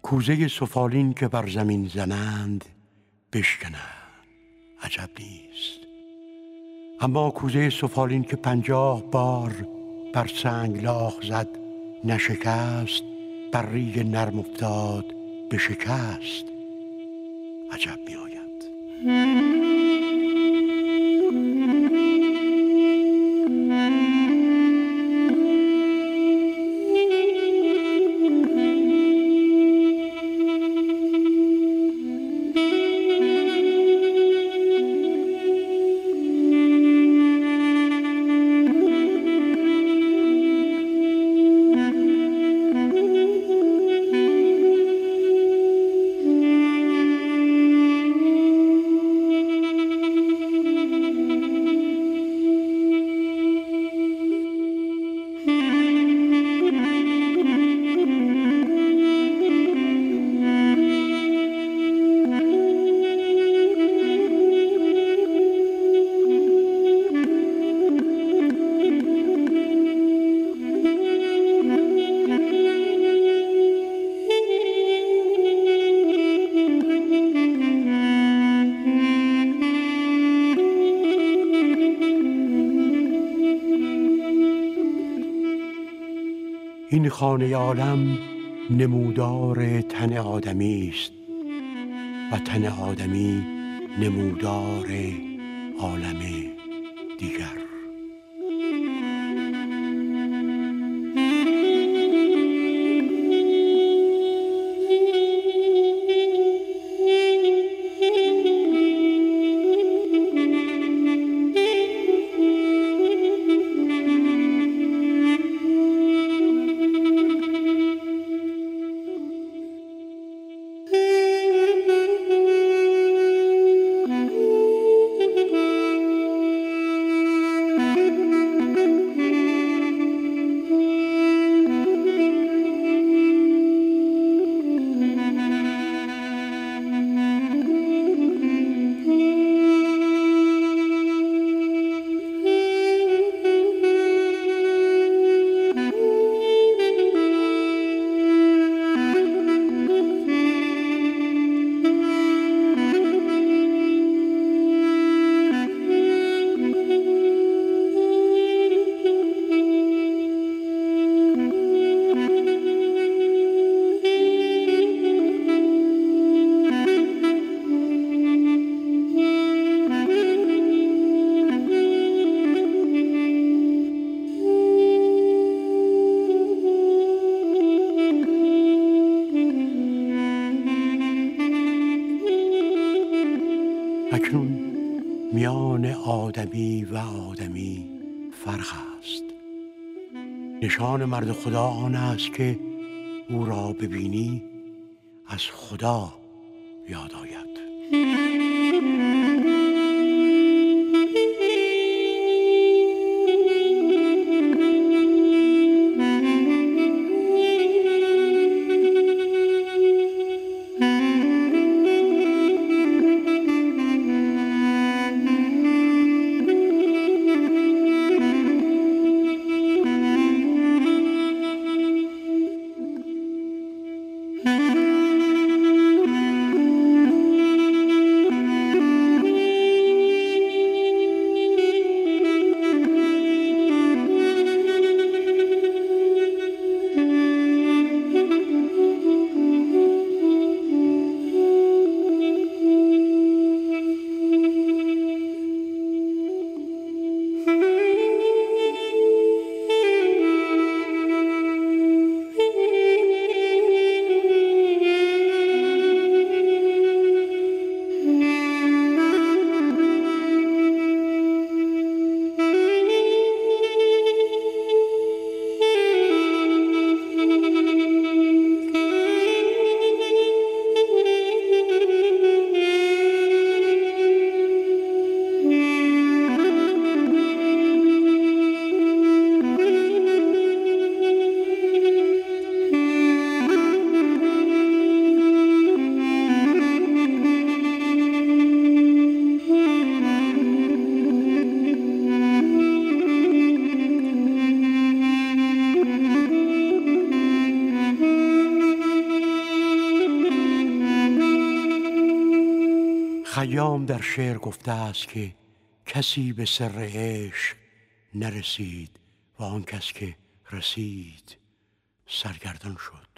کوزه سفالین که بر زمین زنند بشکنند عجب نیست، اما کوزه سفالین که 50 بار بر سنگلاخ زد نشکست، بر ریگ نرم افتاد به شکست عجب می آید. این خانه عالم نمودار تن آدمی است و تن آدمی نمودار عالم دیگر. اکنون میان آدمی و آدمی فرق است. نشان مرد خدا آن است که او را ببینی از خدا یاد آید. خیام در شعر گفته است که کسی به سر عشق نرسید و آن کس که رسید سرگردان شد.